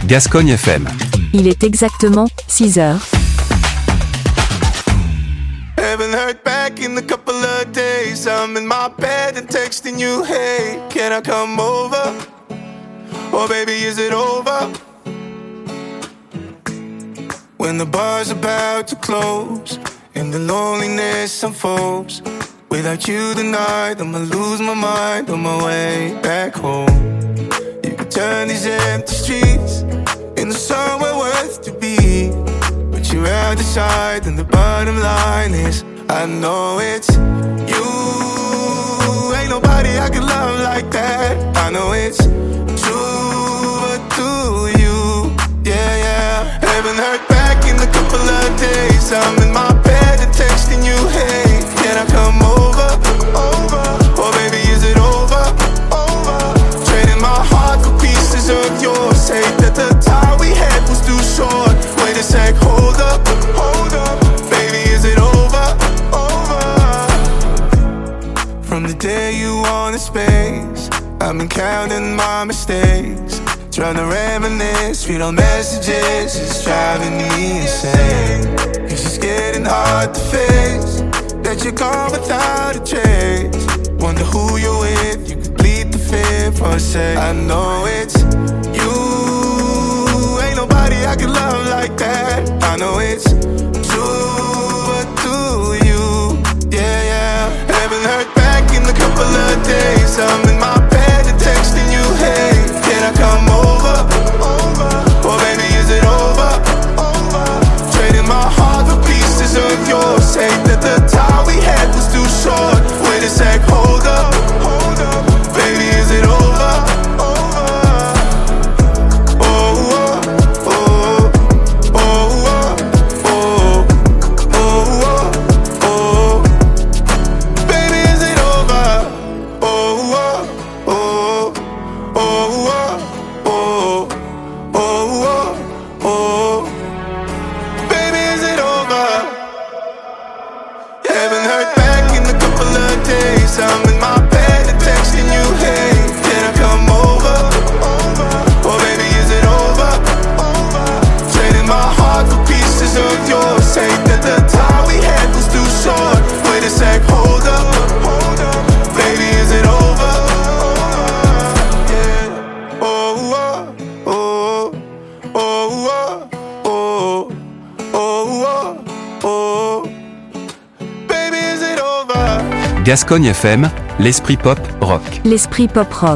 Gascogne FM. Il est exactement 6 heures. Haven't heard back in a couple of days. I'm in my bed and texting you, hey, can I come over? Oh baby, is it over? When the bar's about to close and the loneliness unfolds, without you tonight, I'ma lose my mind on my way back home. You can turn these empty streets into somewhere worth to be, but you're out the side and the bottom line is I know it's you. Ain't nobody I can love like that. I know it's true, but do you? Yeah, yeah. Haven't heard back in a couple of days. I'm in my bed and texting you, hey, can I come over? Oh baby, is it over? Trading my heart for pieces of yours. Hate that the time we had was too short. Wait a sec, hold up. Baby, is it over? From the day you wanted space, I've been counting my mistakes, trying to reminisce, read all messages, it's driving me insane. Cause it's getting hard to face that you're gone without a trace. Wonder who you're with, you complete the fear for a sec. I know it's you, ain't nobody I can love like that. I know it's true, but do you? Yeah, yeah. Haven't heard back in a couple of days. I'm in my bed and texting you, hey, can I come over? Oh baby, is it over? Trading my heart for pieces of yours. Hate that the time we had was too short. Wait a sec, hold up. Baby, is it over? Baby, is it over? Baby, is it over? Haven't heard back in a couple of days. I'm in my bed and texting you, hey, can I come over? Oh baby, is it over? Trading my heart for pieces of yours. Hate that the time we had was too short. Wait a sec, hold up. Baby, is it over? Yeah. Baby, is it over? Gascogne FM, l'esprit pop rock. L'esprit pop rock.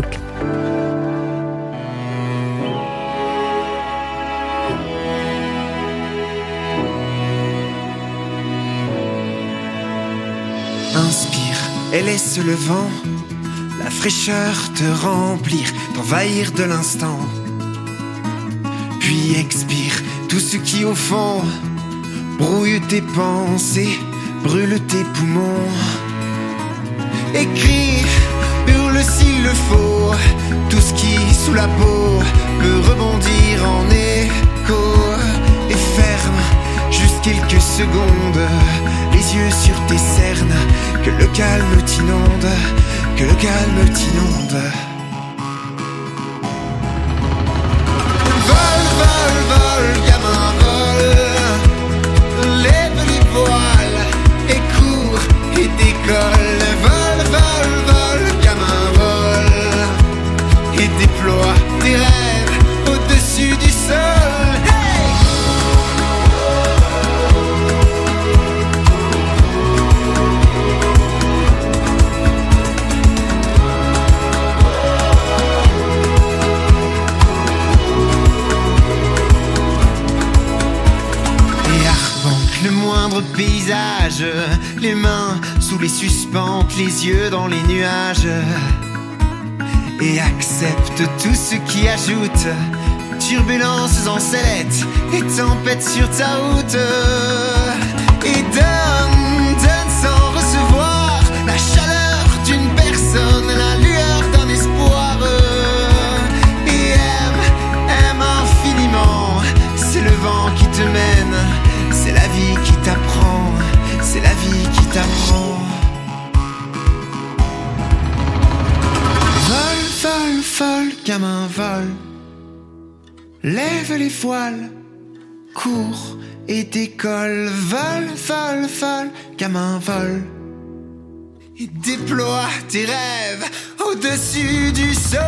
Inspire et laisse le vent, la fraîcheur te remplir, t'envahir de l'instant. Puis expire tout ce qui au fond brouille tes pensées, brûle tes poumons. Écris, hurle s'il le faut, tout ce qui sous la peau peut rebondir en écho. Et ferme juste quelques secondes les yeux sur tes cernes, que le calme t'inonde, que le calme t'inonde. Vol, vol, vol, gamin, vol, lève les voiles et cours et décolle. Vol, vol, vol, gamin, vol et déploie tes rêves au-dessus du sol. Paysage, les mains sous les suspentes, les yeux dans les nuages, et accepte tout ce qui ajoute turbulences en sellette et tempêtes sur ta route. Et donne sans recevoir la chaleur d'une personne, la lueur d'un espoir. Et aime infiniment, c'est le vent qui te mène, c'est la vie qui t'apprend, c'est la vie qui t'apprend. Vol, vol, vol, gamin, vol, lève les voiles, cours et décolle, vole, vole, vole, gamin vole. Et déploie tes rêves au-dessus du sol.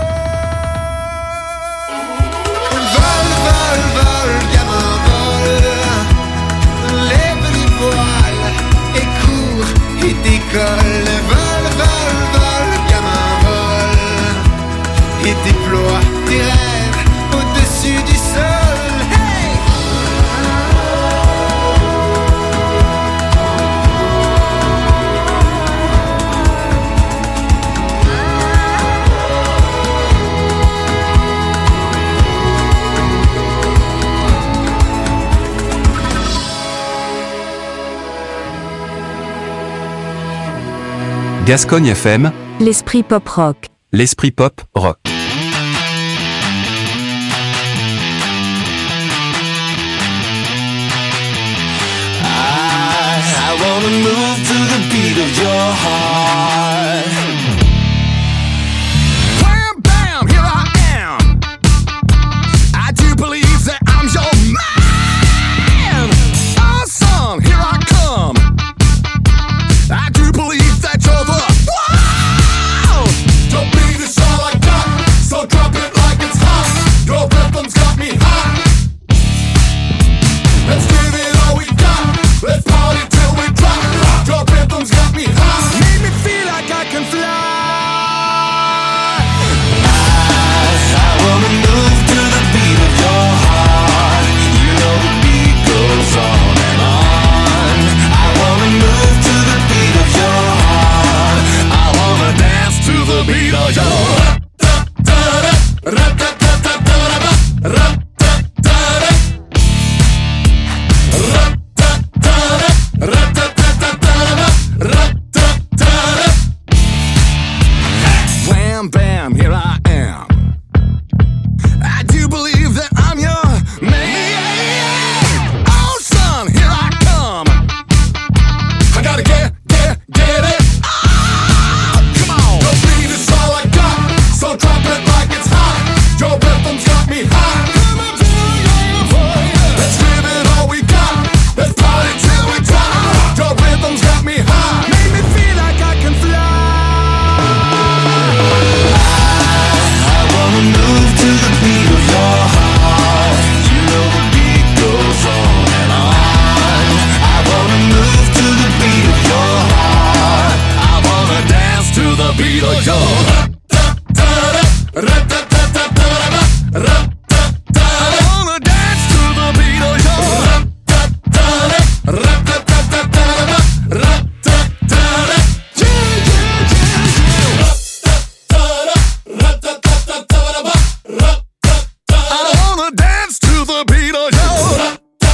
Vole, vole, vole, gamin vole. Lève les voiles et cours et décolle. Vole, vole, vole, gamin vole. Et déploie tes rêves au-dessus du sol. Hey! Gascogne FM, L'esprit pop rock. l'esprit pop rock. I wanna move to the beat of your heart. Wham, bam, here I am. I do believe that I'm your man. Awesome, here I come. I do believe that you're the wow. Don't beat it all like that, so drop it like it's hot. Your rhythm's got me hot. Let's give it all we got. Let's party till we drop. Your rhythm's got me hot. Made me feel like I can fly. I wanna move to the beat of your heart. You know the beat goes on and on. I wanna move to the beat of your heart. I wanna dance to the beat of your heart. Wham, bam, here I am. I do believe that I'm your man. Awesome, here I come. I gotta get it. Oh, come on. The beat is all I got, so drop it like it's hot. Your rhythm's got me hot. Let's give it all we got. Let's party till we drop. Your rhythm's got me hot. Make me feel like I can fly. I wanna move to the beat of your heart. You know the beat goes on and on. I wanna move to the beat of your heart. I wanna dance to the beat of your heart. I wanna dance to the beat of your heart. I wanna dance to the beat of your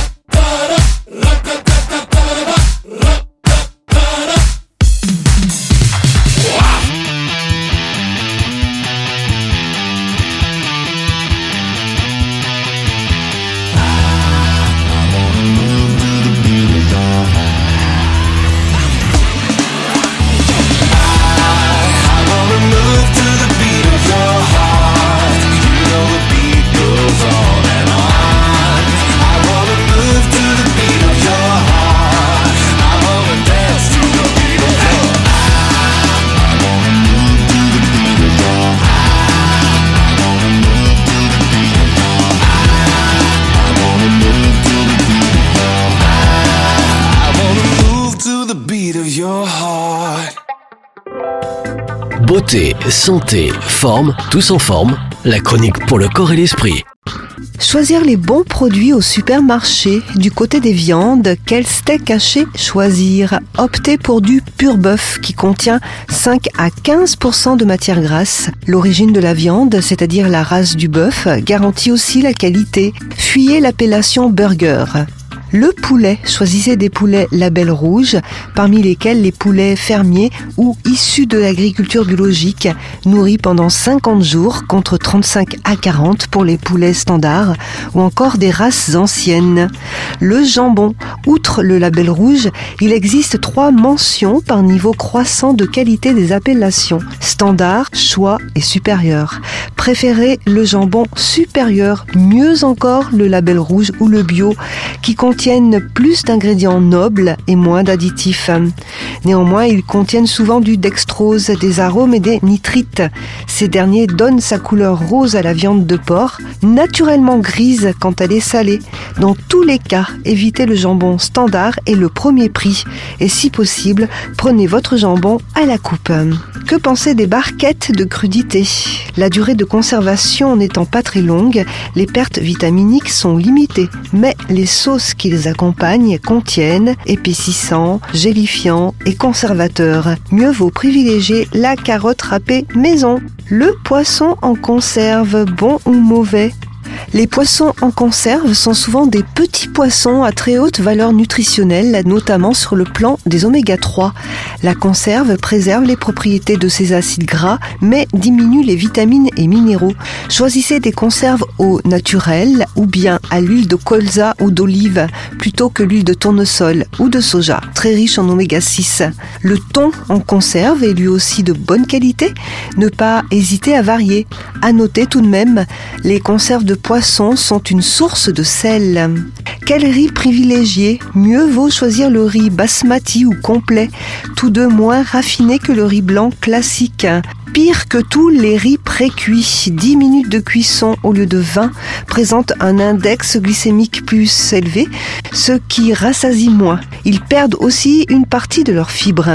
Beauté, santé, forme, tous en forme, la chronique pour le corps et l'esprit. Choisir les bons produits au supermarché. Du côté des viandes, quel steak haché choisir? Optez pour du pur bœuf qui contient 5 à 15% de matière grasse. L'origine de la viande, c'est-à-dire la race du bœuf, garantit aussi la qualité. Fuyez l'appellation burger. Le poulet, choisissez des poulets label rouge, parmi lesquels les poulets fermiers ou issus de l'agriculture biologique, nourris pendant 50 jours contre 35 à 40 pour les poulets standards, ou encore des races anciennes. Le jambon, outre le label rouge, il existe 3 mentions par niveau croissant de qualité des appellations, standard, choix et supérieur. préférez le jambon supérieur, mieux encore le label rouge ou le bio, qui contiennent plus d'ingrédients nobles et moins d'additifs. Néanmoins, ils contiennent souvent du dextrose, des arômes et des nitrites. Ces derniers donnent sa couleur rose à la viande de porc, naturellement grise quand elle est salée. Dans tous les cas, évitez le jambon standard et le premier prix. Et si possible, prenez votre jambon à la coupe. Que penser des barquettes de crudité ? La durée de conservation n'étant pas très longue, les pertes vitaminiques sont limitées, mais les sauces qui les accompagnent contiennent épaississants, gélifiants et conservateurs. Mieux vaut privilégier la carotte râpée maison. Le poisson en conserve, bon ou mauvais ? Les poissons en conserve sont souvent des petits poissons à très haute valeur nutritionnelle, notamment sur le plan des oméga 3. La conserve préserve les propriétés de ces acides gras, mais diminue les vitamines et minéraux. Choisissez des conserves au naturel ou bien à l'huile de colza ou d'olive, plutôt que l'huile de tournesol ou de soja, très riche en oméga 6. Le thon en conserve est lui aussi de bonne qualité. Ne pas hésiter à varier. À noter tout de même, les conserves de poissons sont une source de sel. Quel riz privilégier ? Mieux vaut choisir le riz basmati ou complet, tous deux moins raffinés que le riz blanc classique. Pire que tout, les riz pré-cuits, 10 minutes de cuisson au lieu de 20, présentent un index glycémique plus élevé, ce qui rassasie moins. Ils perdent aussi une partie de leurs fibres.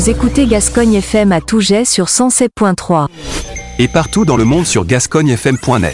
Vous écoutez Gascogne FM à Touget sur 107.3. Et partout dans le monde sur gascognefm.net.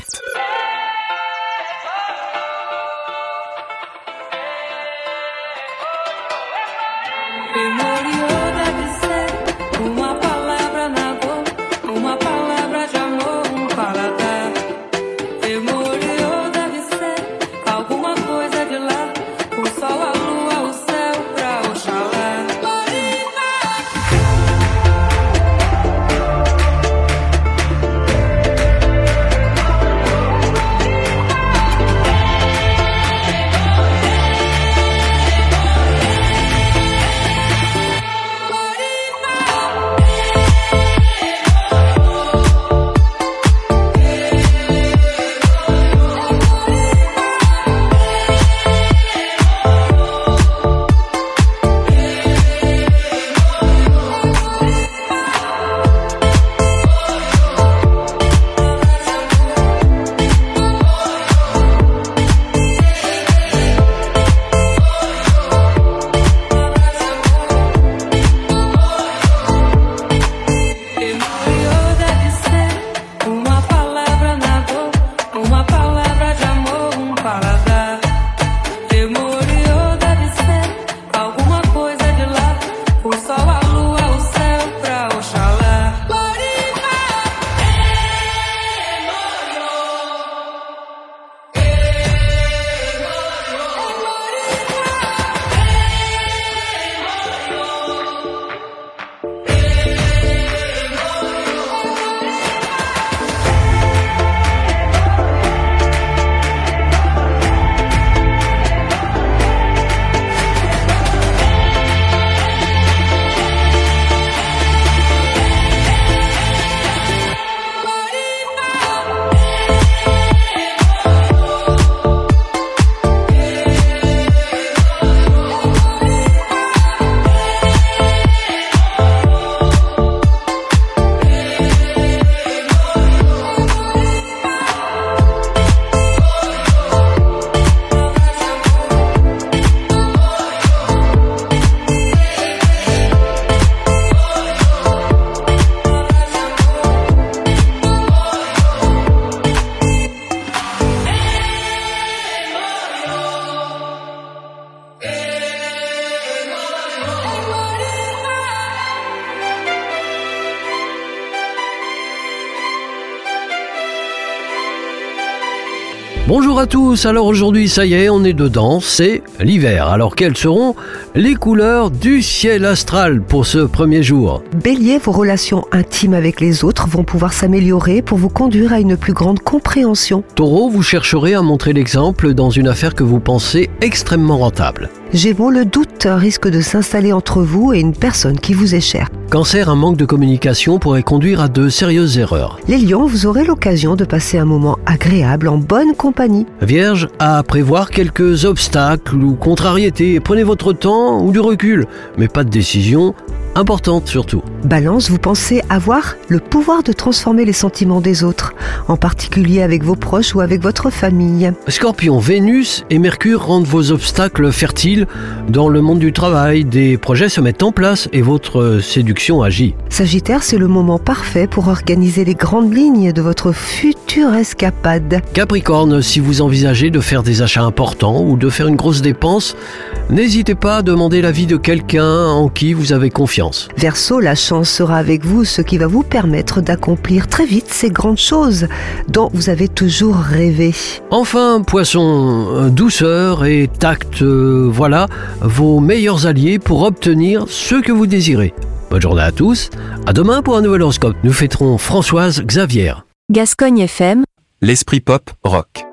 Bonjour à tous, alors aujourd'hui ça y est, on est dedans, c'est l'hiver. Alors quelles seront les couleurs du ciel astral pour ce premier jour? Bélier, vos relations intimes avec les autres vont pouvoir s'améliorer pour vous conduire à une plus grande compréhension. Taureau, vous chercherez à montrer l'exemple dans une affaire que vous pensez extrêmement rentable. Gémeaux, le doute risque de s'installer entre vous et une personne qui vous est chère. Cancer, un manque de communication pourrait conduire à de sérieuses erreurs. Les lions, vous aurez l'occasion de passer un moment agréable en bonne compagnie. Vierge, à prévoir quelques obstacles ou contrariétés. Prenez votre temps ou du recul, mais pas de décision importante surtout. Balance, vous pensez avoir le pouvoir de transformer les sentiments des autres, en particulier avec vos proches ou avec votre famille. Scorpion, Vénus et Mercure rendent vos obstacles fertiles dans le monde du travail. Des projets se mettent en place et votre séduction agit. Sagittaire, c'est le moment parfait pour organiser les grandes lignes de votre future escapade. Capricorne, si vous envisagez de faire des achats importants ou de faire une grosse dépense, n'hésitez pas à demander l'avis de quelqu'un en qui vous avez confiance. Verseau, la chance sera avec vous, ce qui va vous permettre d'accomplir très vite ces grandes choses dont vous avez toujours rêvé. Enfin, Poisson, douceur et tact, voilà vos meilleurs alliés pour obtenir ce que vous désirez. Bonne journée à tous, à demain pour un nouvel horoscope. Nous fêterons Françoise Xavier. Gascogne FM, L'esprit pop rock.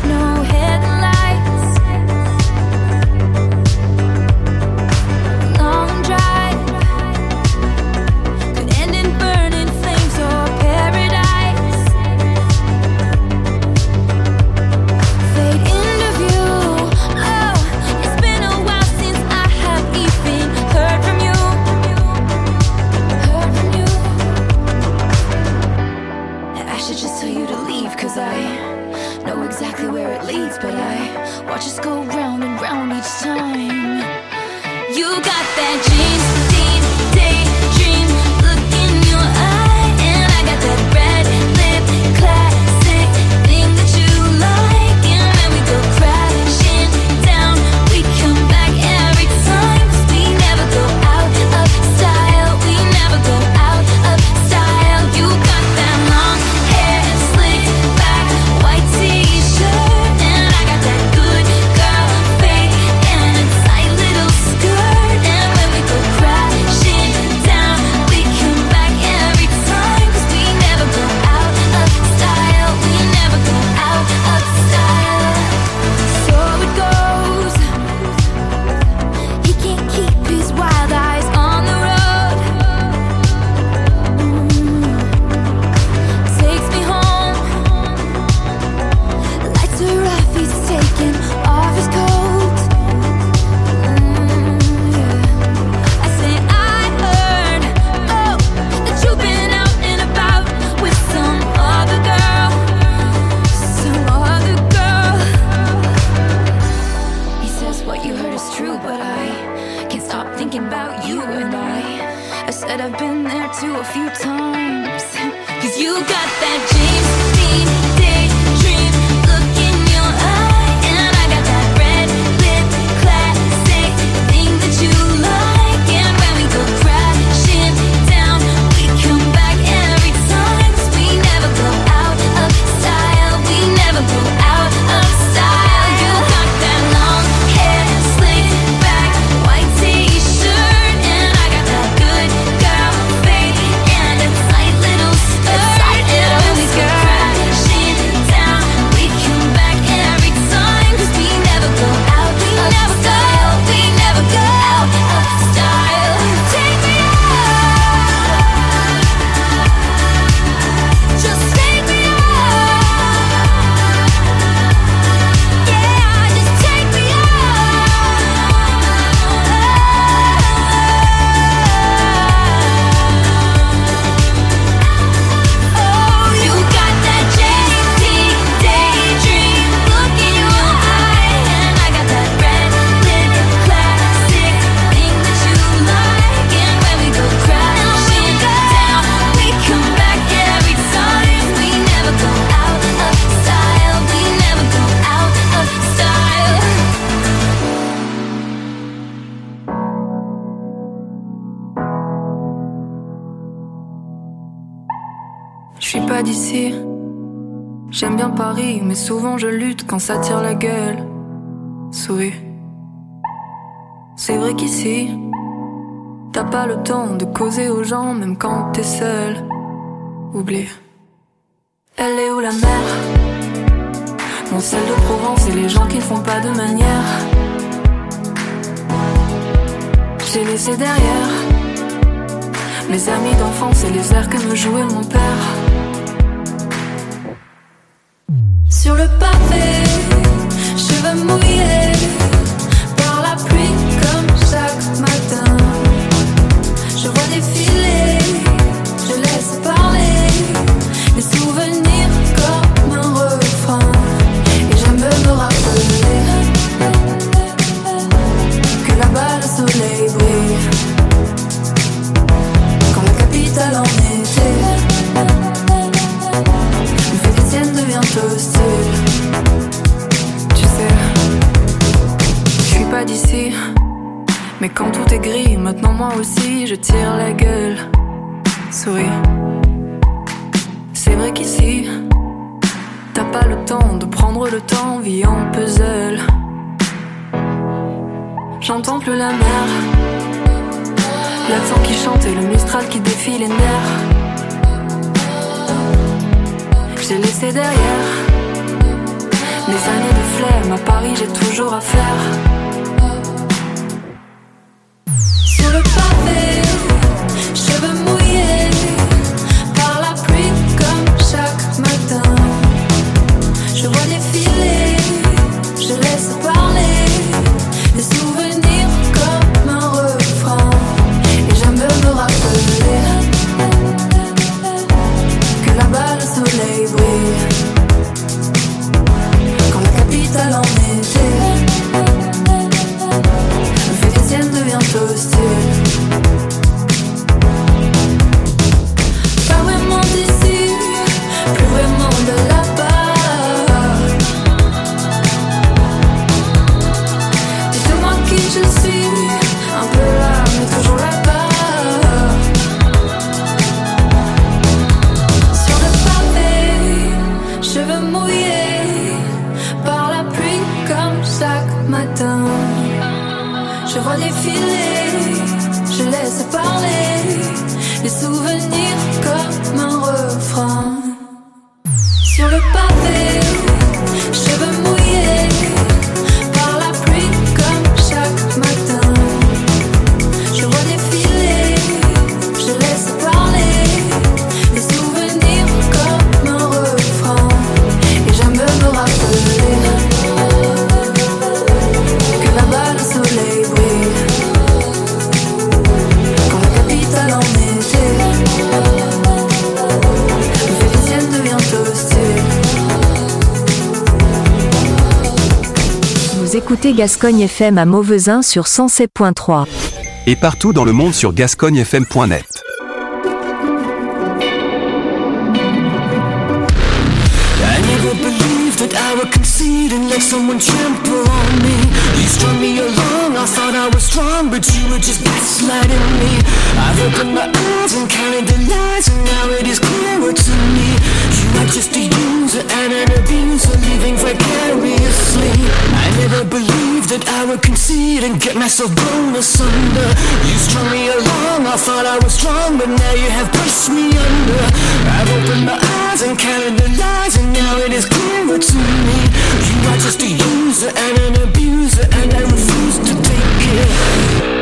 No said I've been there too a few times. 'Cause you got that James Dean daydream look in your eye, and I got that red lip classic thing that you like. And when we go crashing down, we come back every time. 'Cause we never go out of style, we never go out of style. You got that long hair slicked back, white t-shirt, and I got that good girl face and a tight little skirt. And when we go crashing down, we come back every time. 'Cause we never go out of style, we never go out of style. Take me out, just take me out. Yeah, just take me out. Oh, you got that JT daydream look in your eye, and I got that red lip classic thing that you like. And when we go crashing down, we come back every time. We never go out of style, we never go out of style. Je suis pas d'ici, j'aime bien Paris, mais souvent je lutte quand ça tire la gueule. Souris. C'est vrai qu'ici, t'as pas le temps de causer aux gens, même quand t'es seul. Oublie. Elle est où la mer? Mon sel de Provence et les gens qui ne font pas de manière. J'ai laissé derrière mes amis d'enfance et les airs que me jouait mon père. Sur le pavé, cheveux mouillés par la pluie comme chaque matin. Je vois défiler, je laisse parler les souvenirs comme un refrain. Et j'aime me rappeler que là-bas le soleil brille quand la capitale en été me fait des siennes devient hostile. Tu sais, je suis pas d'ici, mais quand tout est gris, maintenant moi aussi je tire la gueule. Souris. C'est vrai qu'ici, t'as pas le temps de prendre le temps, vie en puzzle. J'entends plus la mer, l'accent qui chante et le mistral qui défie les nerfs. J'ai laissé derrière mes années de flemme, à Paris j'ai toujours à faire. Sur le pavé, cheveux mouillés par la pluie comme chaque matin. Je vois défiler, je laisse parler les souvenirs comme un refrain. Et j'aime me rappeler que là-bas le soleil brille quand la capitale en été me fait des siennes devient hostile. Pas vraiment d'ici, plus vraiment de là-bas. Dites-moi qui je suis, un peu là, mais toujours là-bas. Sur le pavé, cheveux mouillés par la pluie comme chaque matin. Je vois défiler, je laisse parler les souvenirs comme un refrain. Sur le pavé, cheveux mouillés par la pluie comme chaque matin. Je vois défiler, je laisse parler les souvenirs comme un refrain. Et j'aime me rappeler que là-bas le soleil brille quand la capitale en été me fait des siennes devient hostile. Vous écoutez Gascogne FM à Mauvezin sur 107.3. Et partout dans le monde sur gascognefm.net. I never believed that I would concede and let someone trample on me. You strung me along, I thought I was strong, but you were just gaslighting me. I've opened my eyes and counted the lies, and now it is clearer to me. You are just a user and an abuser, living vicariously. I never believed that I would concede and get myself blown asunder. You strung me along, I thought I was strong, but now you have pushed me under. I've opened my eyes and counted the lies, and now it is clearer to me. You are just a user and an abuser, and I refuse to take it.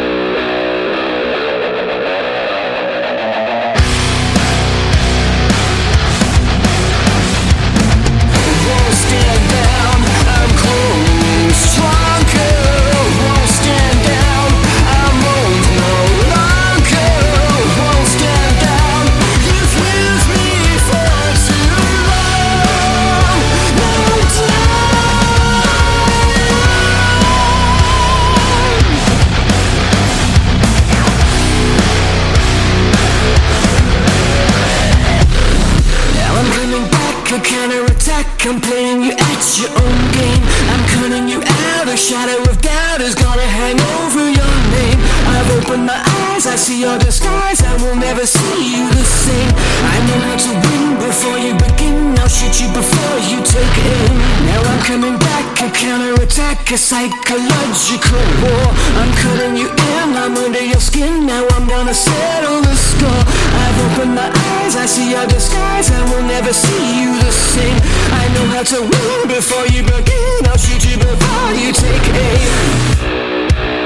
I'm playing you at your own game. I'm cutting you out. A shadow of doubt is gonna hang over your name. I've opened my eyes, I see your disguise. I will never see you the same. I know how to win before you begin. I'll shoot you before you take aim. Now I'm coming back, a counterattack, a psychological war. I'm cutting you in, I'm under your skin. Now I'm gonna settle the score. I've opened my eyes, I see your disguise. I will never see you the same. I know how to win before you begin. I'll shoot you before you take aim.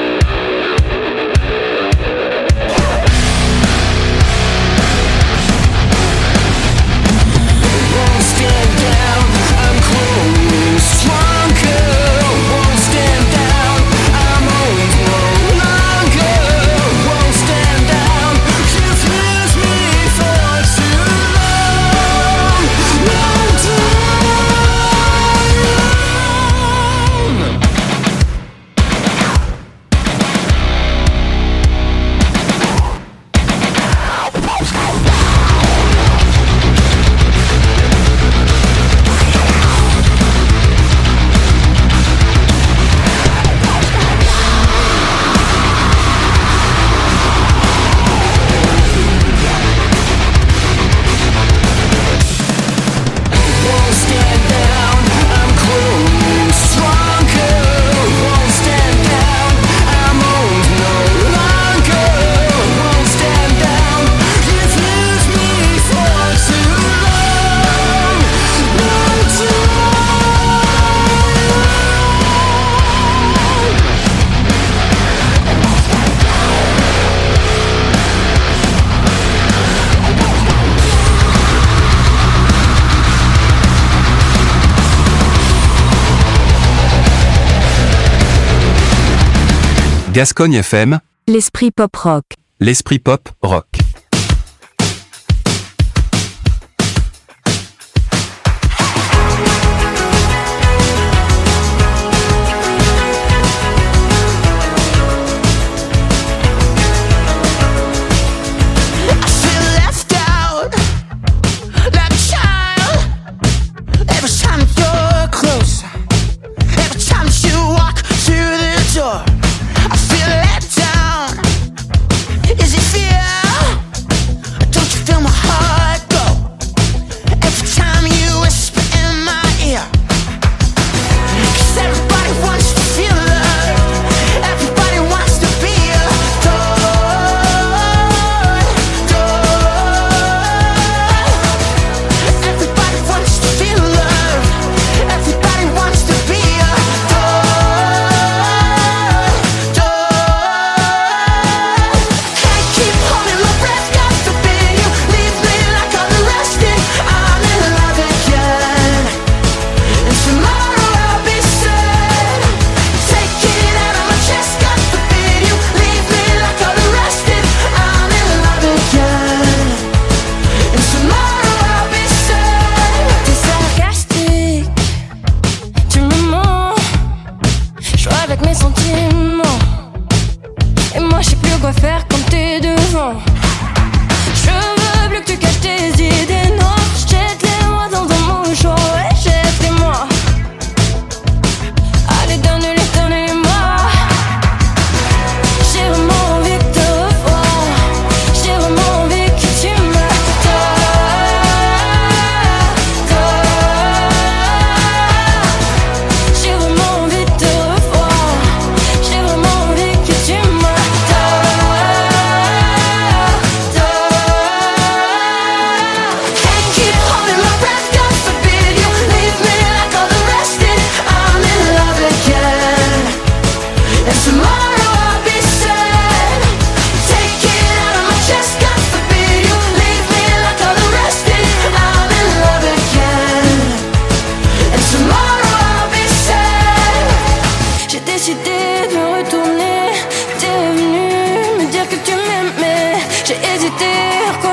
Won't stand down, I'm growing stronger. Won't stand down, I'm old no longer. Won't stand down, you've used me for too long. Won't Gascogne FM, L'esprit pop rock. l'esprit pop rock. I feel let down. Is it fear?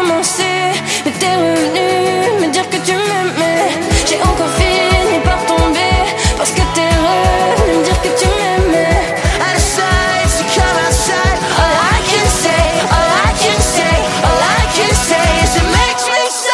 commencé, mais t'es revenu me dire que tu m'aimais. J'ai encore fini par tomber parce que t'es revenu me dire que tu m'aimais. I decided to come outside. All I can say, all I can say, all I can say is it makes me sad.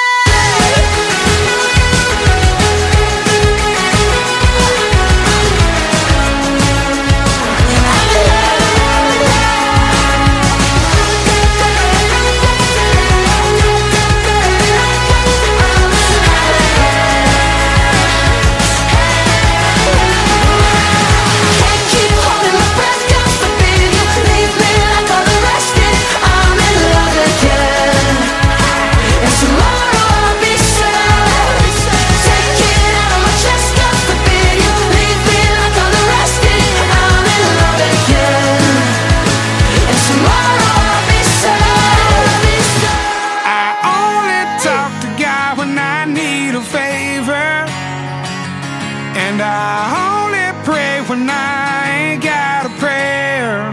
And I only pray when I ain't got a prayer.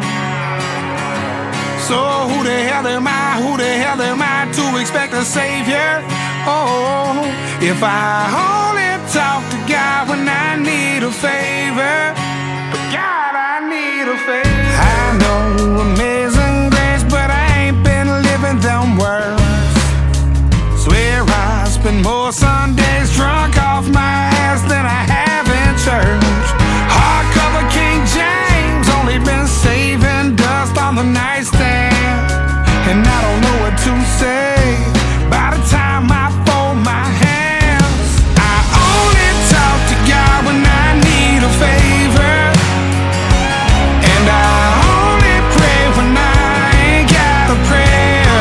So who the hell am I to expect a savior? Oh, if I only talk to God when I need a favor. God, I need a favor. I know amazing grace, but I ain't been living them words. Swear I spend more Sundays drunk off my ass than I have in church. Hardcover King James, only been saving dust on the nightstand. And I don't know what to say by the time I fold my hands. I only talk to God when I need a favor. And I only pray when I ain't got a prayer.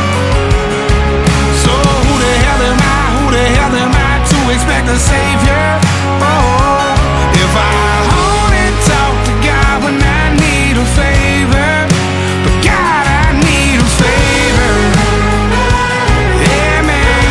So who the hell am I to expect a savior? Oh, if I only talk to God when I need a favor. But God, I need a favor. Amen.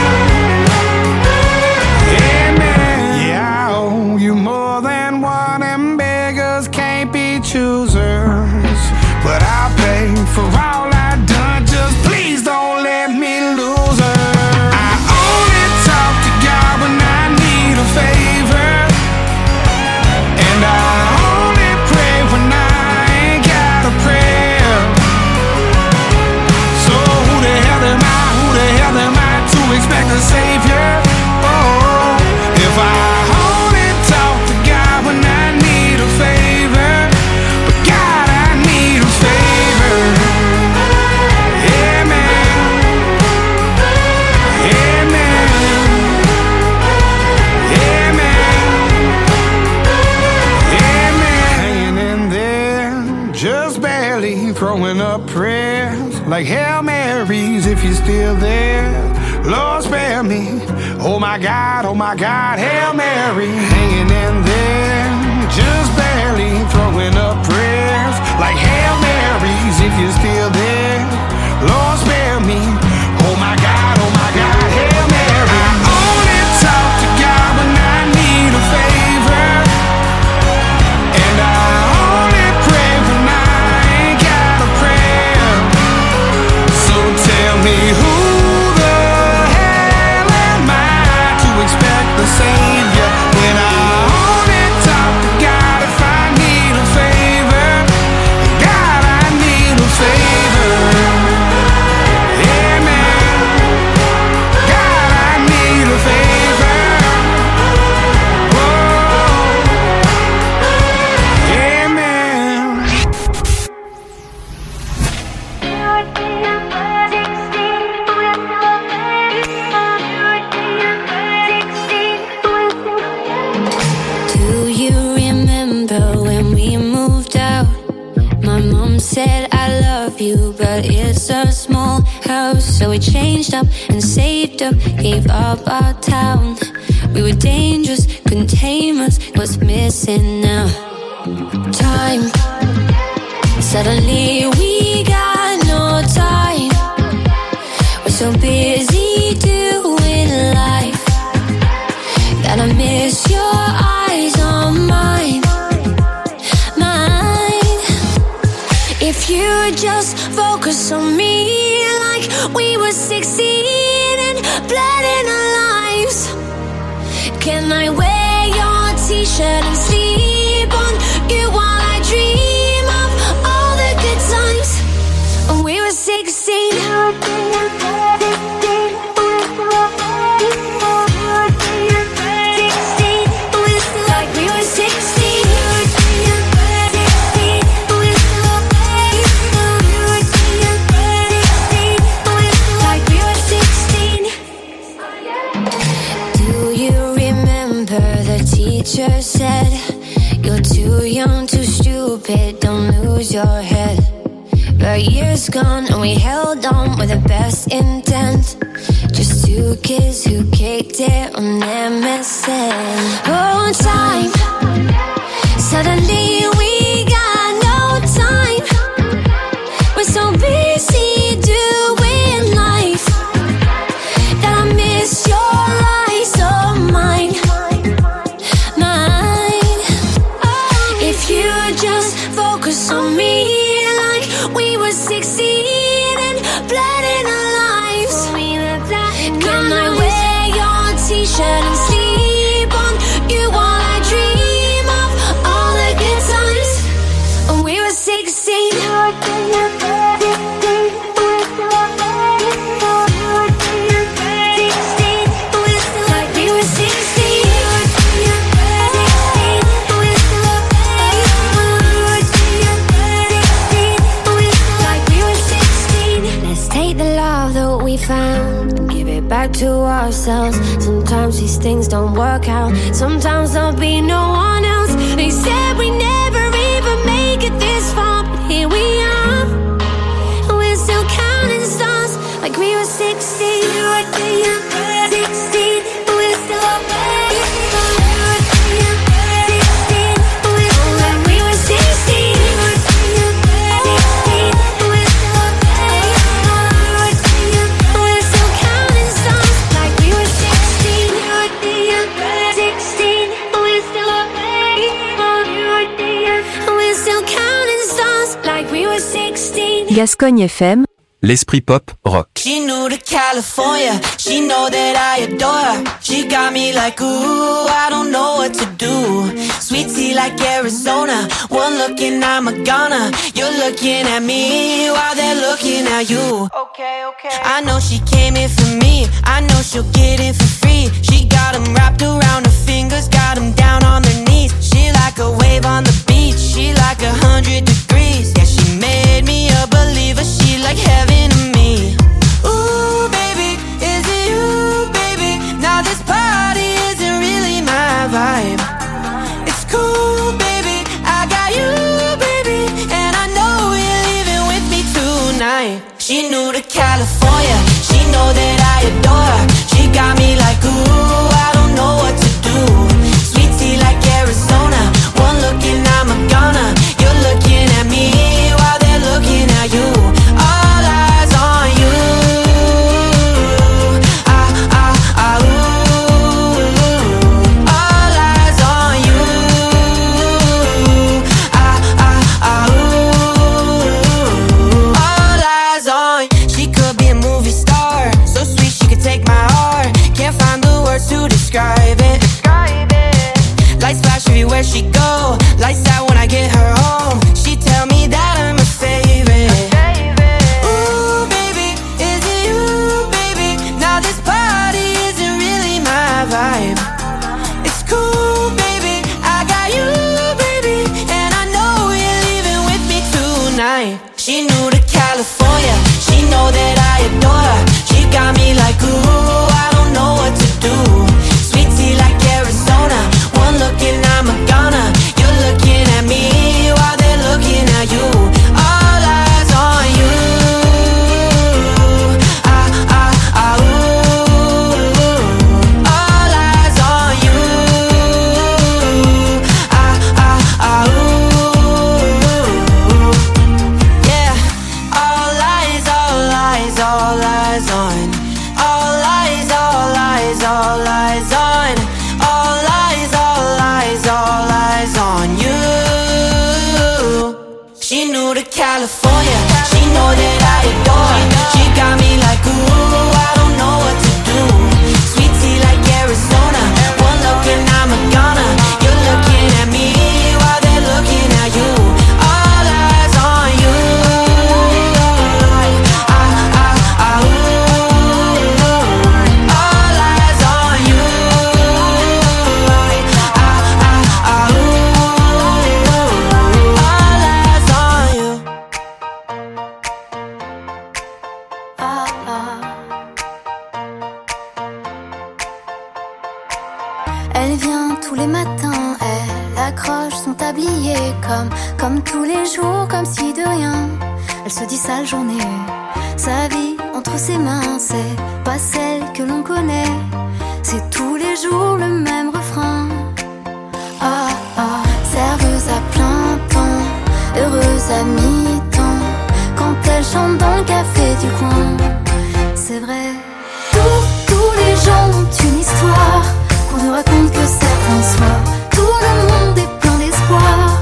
Amen. Yeah, I owe you more than one, and beggars can't be choosers. But I'll pay for all I've done, just please don't let me lose her. I only talk to God when I need a favor. And I only pray when I ain't got a prayer. So who the hell am I to expect a savior? Oh, if I only talk to God when I need a favor. But God, I need a favor. Amen. Amen. Amen. Hanging in there, just barely throwing up prayers like Hail Marys if you're still there. Lord, spare me. Oh my God, Hail Mary. Hanging in there, just barely throwing up prayers like Hail Marys if you're still there. Lord, spare me. Oh my God, Hail Mary. I only talk to God when I need a favor. And I only pray when I ain't got a prayer. So tell me who the hell am I to expect the savior when I only talk to God if I need a favor. God, I need a favor. Amen. God, I need a favor. Whoa. Amen. Do you remember when we moved out? My mom said I love you, but it's a small house. So we changed up and saved up, gave up our town. We were dangerous, couldn't tame us. What's missing now? Time. Suddenly we got no time. We're so busy doing life that I miss your eyes on mine. If you would just focus on me like we were 16 and blood in our lives. Can I wear your t-shirt and sleep on you while I dream of all the good times when we were 16? Like we were 16. Like we were 16. Do you remember the teacher said, you're too young, too stupid, don't lose your head. But years gone and we held on with the best intent. Just two kids who kicked it on MSN. Oh, time. Suddenly we got no time. We're so busy doing life that I miss your lies, oh mine, mine. If you just focus on me like we were 16 and blood in our lives. Can I wear your t-shirt and sleep on you while I dream of all the good times when we were 16? Like we were 16. Like we were 16. Let's take the love that we found and give it back to ourselves. Sometimes these things don't work out. Sometimes there'll be no one else. They said we never even make it this far, but here we are. And we're still counting stars like we were 16. 16, but we're still like we were 16. We're still counting stars like we were 16. 16, but we're still we're still counting stars like we were 16. Gascogne FM, L'esprit pop rock. She new to California, she know that I adore her. She got me like, ooh, I don't know what to do. Sweet tea like Arizona, one look and I'm a goner. You're looking at me while they're looking at you. Okay. I know she came here for me, I know she'll get it for free. She got them wrapped around her fingers, got them down on their knees. She like a wave on the beach, she like 100 degrees. Yeah, she made me a believer, she like heaven to me. Ooh, baby, is it you, baby? Now this party isn't really my vibe. It's cool, baby, I got you, baby, and I know you're leaving with me tonight. She new to California, she know that I adore her. She got me like, ooh, I don't know what to do. Sweet tea like Arizona, one look and I'm a goner. You're looking at me while they're looking at you. All eyes on you. Ooh. All eyes on you. Ooh. All eyes on you. She could be a movie star, so les matins, elle accroche son tablier comme tous les jours, comme si de rien. Elle se dit sale journée, sa vie entre ses mains, c'est pas celle que l'on connaît. C'est tous les jours le même refrain. Ah ah, serveuse à plein temps, heureuse à mi-temps, quand elle chante dans le café du coin. C'est vrai, tous les gens ont une histoire qu'on ne raconte que certains soirs. Tout le monde est plein d'espoir.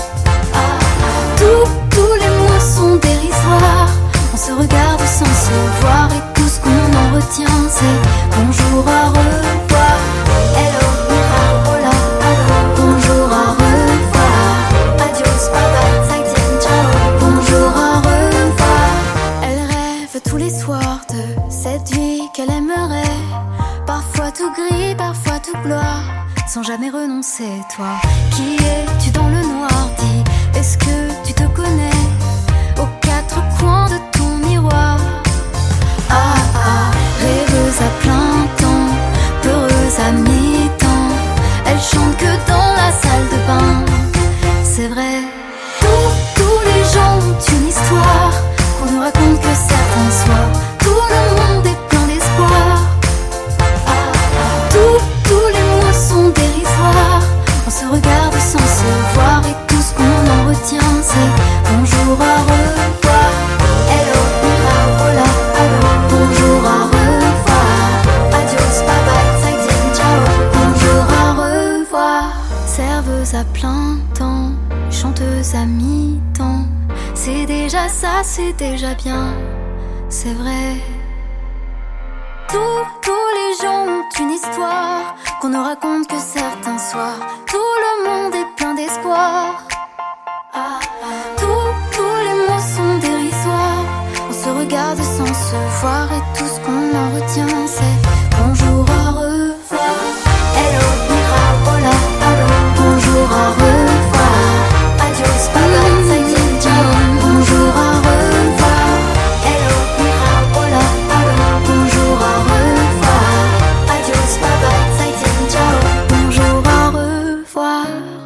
Tous les mots sont dérisoires. On se regarde sans se voir et tout ce qu'on en retient c'est bonjour, au revoir. Hello, mira, hola, hello. Bonjour, au revoir. Adios, bye bye, zaijian, ciao. Bonjour, au revoir. Elle rêve tous les soirs de cette vie qu'elle aimerait. Parfois tout gris, parfois tout gloire, sans jamais renoncer. Toi, qui es-tu dans le noir? Dis, est-ce que tu te connais aux quatre coins de ton miroir? Ah ah, rêveuse à plein temps, peureuse à mi-temps, elle chante que dans la salle de bain. C'est vrai, tous les gens ont une histoire qu'on ne raconte que certains soirs. Tout le monde est plein d'espoir. Tous les mots sont dérisoires. On se regarde sans se voir et tout ce qu'on en retient c'est bonjour, au revoir. Hello, mira, hola, hello. Bonjour, au revoir. Adios, bye bye, zaijian, ciao. Bonjour, au revoir. Serveuse à plein temps, chanteuse à mi-temps, c'est déjà ça, c'est déjà bien. C'est vrai. Tous les gens ont une histoire qu'on ne raconte que certains soirs. Tout le monde est plein d'espoir. Tous les mots sont dérisoires. On se regarde sans se voir et tout ce qu'on en retient c'est bonjour, au revoir. Hello, mira, hola, hello. Bonjour, au revoir. Adios, bye bye, zaijian, ciao. Bonjour, au revoir. Hello, mira, hola, hello. Bonjour, au revoir. Adios, bye bye, zaijian, ciao. Bonjour, au revoir.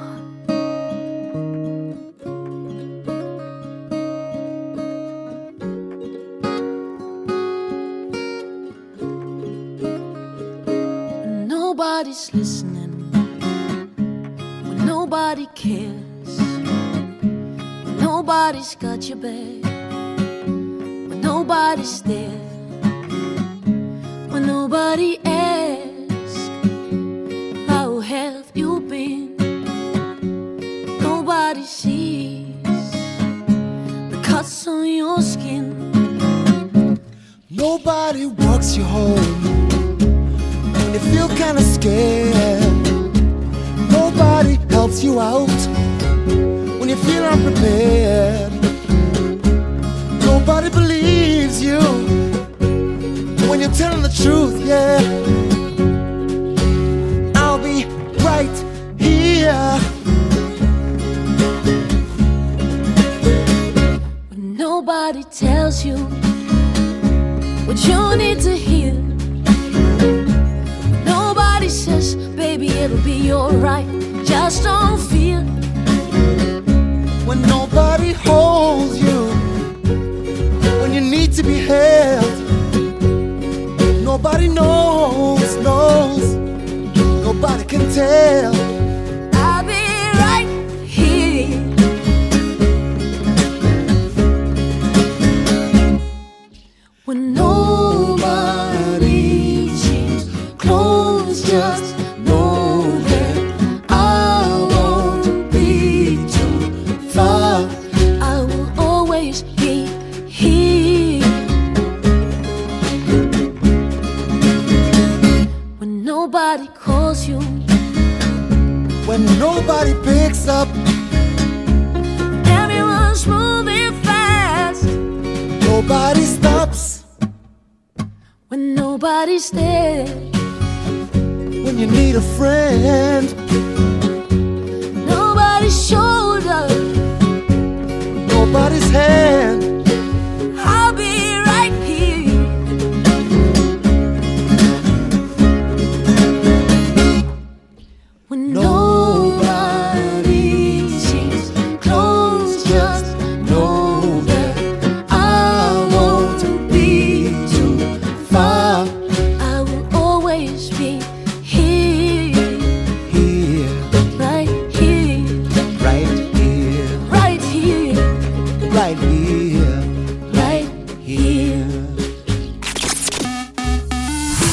Nobody's listening, when nobody cares, when nobody's got your back, when nobody's there, when nobody asks, how have you been? Nobody sees the cuts on your skin. Nobody walks you home when you feel kinda scared. Nobody helps you out when you feel unprepared. Nobody believes you when you're telling the truth, yeah. I'll be right here when nobody tells you what you need to hear. Nobody says, baby, it'll be alright, just don't fear. when nobody holds you, when you need to be held. Nobody knows, nobody can tell. I'll be right here when nobody seems close. Just know that I won't be too far. I will always be here when nobody calls you, when nobody picks up. Everyone's moving fast. Nobody stops when nobody's there. when you need a friend. Nobody's shoulder, Nobody's hand. I'll be right here when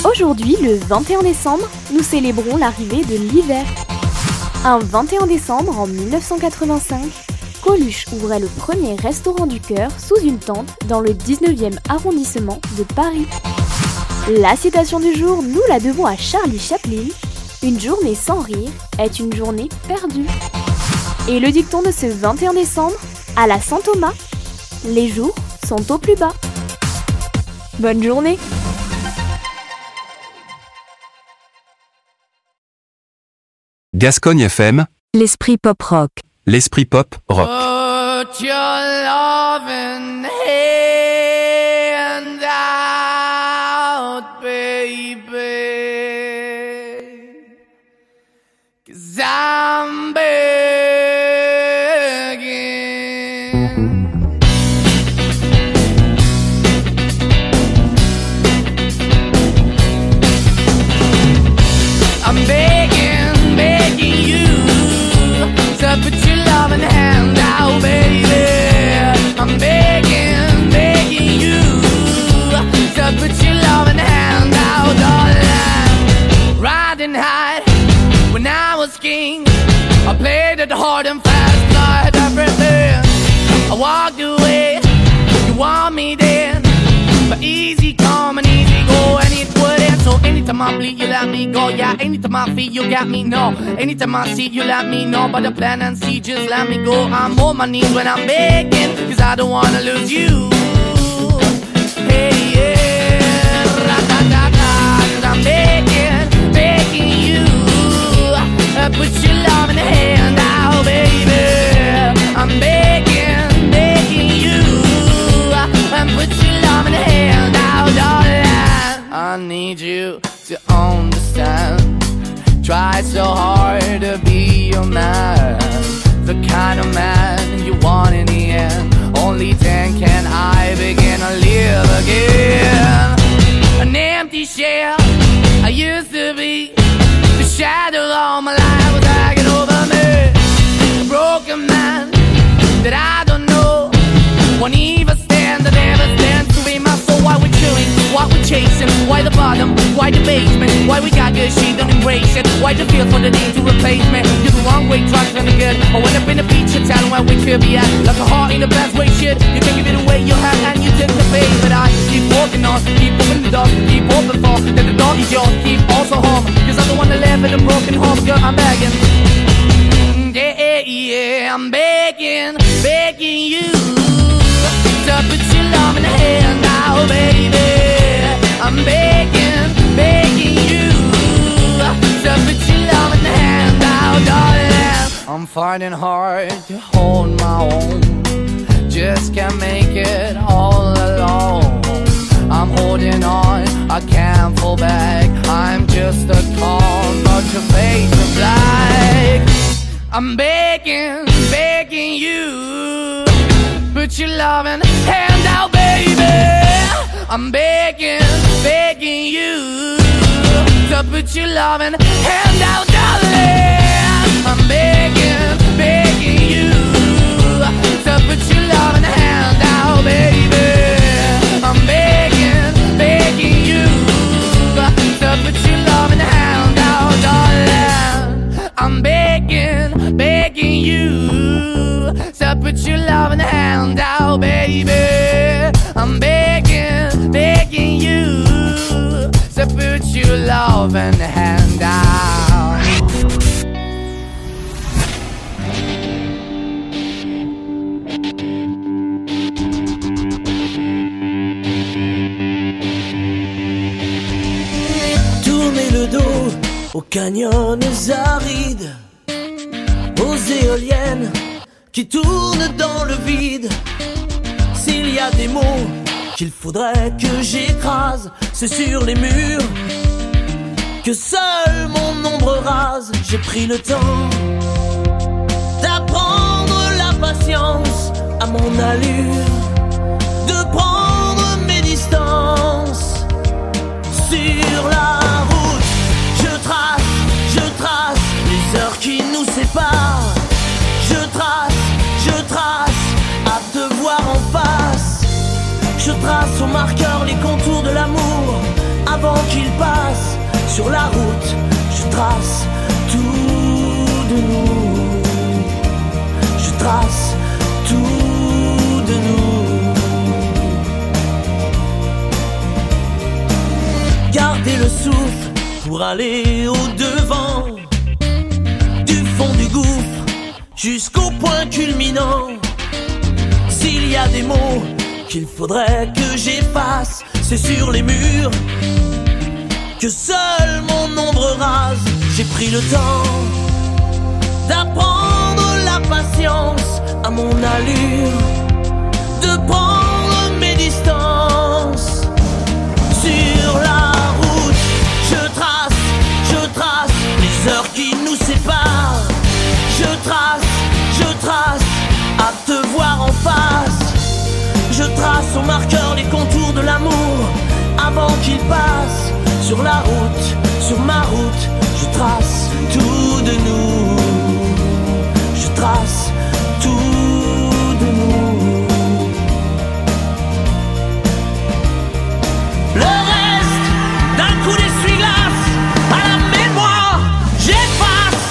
Aujourd'hui, le 21 décembre, nous célébrons l'arrivée de l'hiver. Un 21 décembre en 1985, Coluche ouvrait le premier restaurant du cœur sous une tente dans le 19e arrondissement de Paris. La citation du jour, nous la devons à Charlie Chaplin. Une journée sans rire est une journée perdue. Et le dicton de ce 21 décembre, à la Saint-Thomas, les jours sont au plus bas. Bonne journée! Gascogne FM, L'esprit pop-rock. l'esprit pop-rock. Put your loving hand out, baby, 'cause I'm begging. I'm begging, begging you to put your loving hand out, baby. I'm begging, begging you to put your loving hand out, darling. Riding high when I was king, I played it hard and fast, tried everything. I walked away, you want me then, but easy come and easy go, and it wouldn't. So anytime I bleed, you let me go. Yeah, anytime I feel, you got me, no. Anytime I see, you let me know. But the plan and see, just let me go. I'm on my knees when I'm begging, 'cause I don't wanna lose you. Hey, yeah, ra-da-da-da, 'cause I'm begging, begging you. Put your love in the hand out, baby. I'm begging, begging you. Put your love in the hand out, darling. I need you to understand. Try so hard to be your man, the kind of man you want in the end. Only then can I begin to live again. An empty shell I used to be, the shadow all my life was hanging over me. A broken man that I don't know, won't even stand, I never stand to be my soul. Why we're chilling, why we're chasing, why the bottom, why the basement, why we got good, she don't embrace it, why the feel for the need to replace me. You're the wrong way, trying to be good. I went up in the feature town where we could be at, like a heart in the best way, shit. You can give it away, you have, and you take the bait. But I keep walking on, keep opening the door, keep open for, that the door is yours, keep also home, 'cause I'm the one that live in a broken home, girl, I'm begging. Yeah, yeah, I'm begging, begging you to put your love in the hand now, baby. I'm begging, begging you to put your love in the hand now, darling. I'm fighting hard to hold my own, just can't make it all alone. I'm holding on, I can't fall back, I'm just a call, but your face is black. I'm begging, begging you, put your loving hand out, baby. I'm begging, begging you to put your loving hand out, darling. I'm begging, begging you to put your loving hand out, baby. I'm begging, begging you to put your loving hand out, darling. I'm begging, begging you to put your loving hand out, baby. I'm begging, begging you to put your loving hand out. Tournez le dos aux canyons arides, aux éoliennes qui tournent dans le vide. S'il y a des mots qu'il faudrait que j'écrase, c'est sur les murs que seul mon ombre rase. J'ai pris le temps d'apprendre la patience à mon allure, de prendre mes distances sur la route. Je trace les heures qui nous séparent. Je trace, hâte de voir en face. Je trace au marqueur les contours de l'amour avant qu'il parte. Sur la route, je trace tout de nous. Je trace tout de nous. Gardez le souffle pour aller au-devant du fond du gouffre jusqu'au point culminant. S'il y a des mots qu'il faudrait que j'efface, c'est sur les murs que seul mon ombre rase. J'ai pris le temps d'apprendre la patience à mon allure, de prendre mes distances. Sur la route, je trace les heures qui nous séparent. Je trace, à te voir en face. Je trace au marqueur les contours de l'amour avant qu'il passe. Sur la route, sur ma route, je trace tout de nous. Je trace tout de nous. Le reste d'un coup d'essuie-glace à la mémoire, j'efface.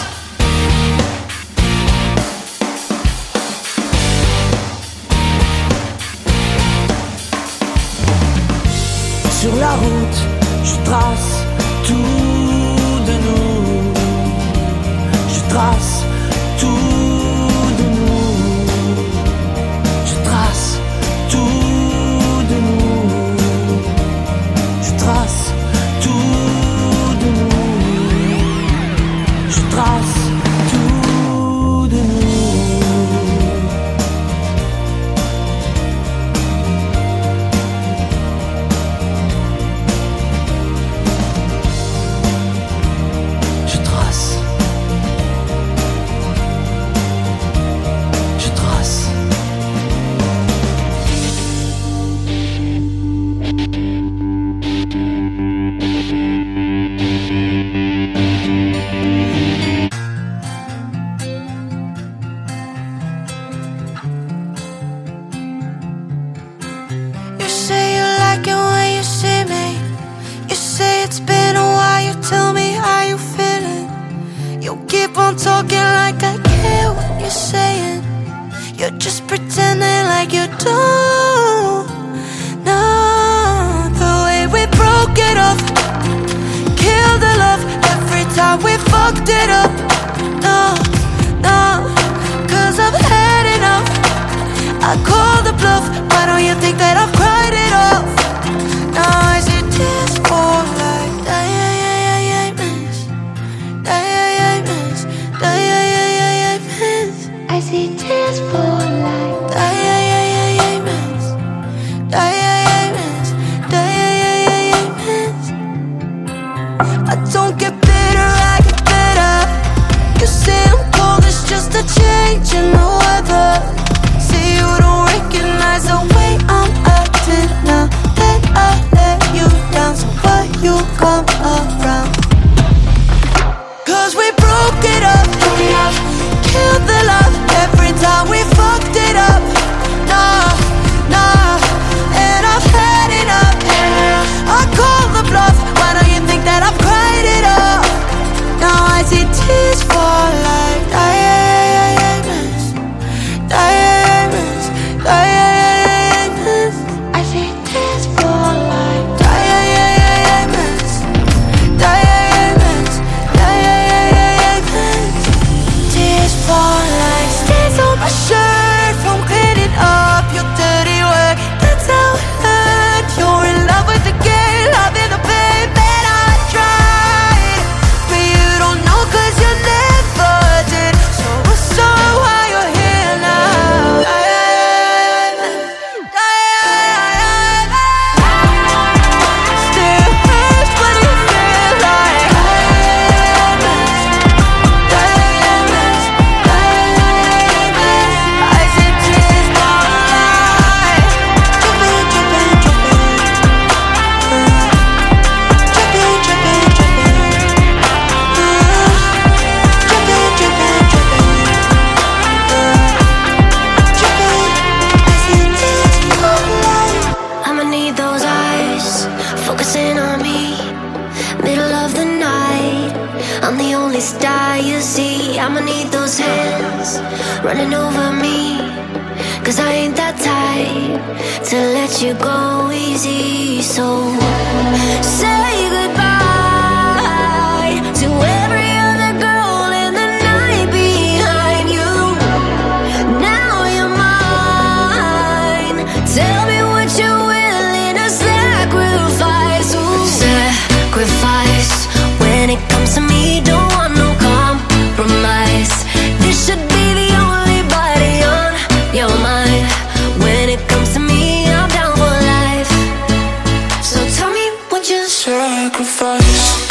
Sur la route, je trace tout de nous. Je trace tout de nous. Je trace tout de nous. Je trace tout de nous. Je trace tout de nous. Focusing on me, middle of the night. this die, you see, I'ma need those hands running over me. Cause I ain't that type to let you go easy. So say goodbye to every other girl in the night behind you. Now you're mine. Tell me what you're willing to sacrifice. Ooh. Sacrifice. When it comes to me, don't want no compromise. This should be the only body on your mind. When it comes to me, I'm down for life. So tell me what you sacrifice.